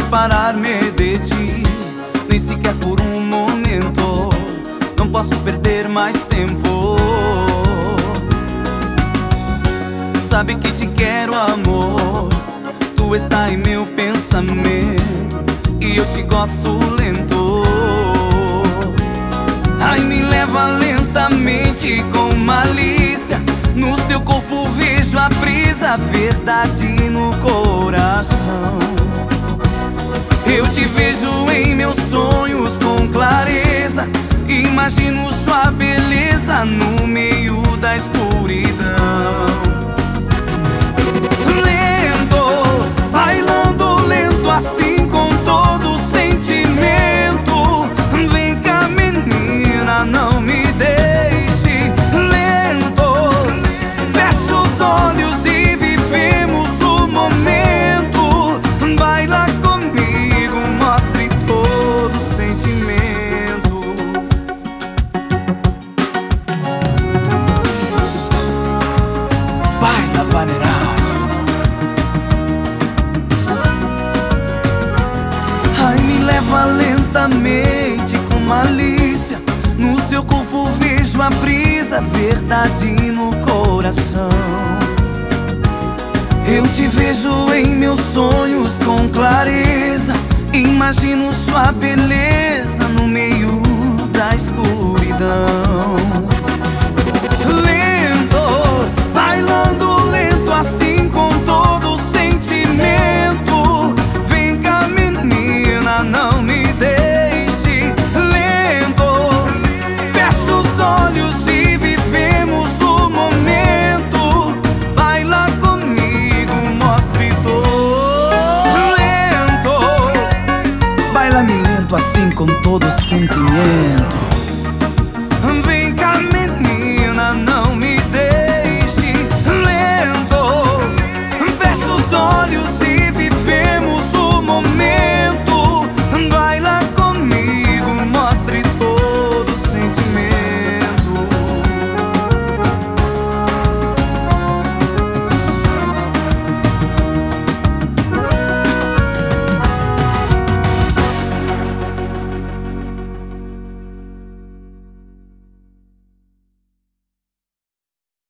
separar-me de ti, nem sequer por um momento. Não posso perder mais tempo. Sabe que te quero, amor. Tu está em meu pensamento e eu te gosto lento. Ai, me leva lentamente com malícia. No seu corpo vejo a brisa, verdade no coração. Eu te vejo em meus sonhos com clareza. Imagino sua beleza no meio da escuridão. Lento, bailando lento assim com todo sentimento. Vem cá, menina, não me deixe. Lento, fecha os olhos e vivemos o momento. Baila comigo, mostre todo o sentimento. Baila, vaneiraço. Ai, me leva lentamente com malícia. No seu corpo vejo a brisa, verdade no coração. Eu te vejo em meus sonhos com clareza. Imagino sua beleza no meio da escuridão. Lento, bailando lento assim com todo o sentimento. Vem cá, menina, não me deixe. Lento, fecha os olhos e vivemos o momento. Baila comigo, mostre todo. Lento, baila-me lento assim com todo o sentimento. Vem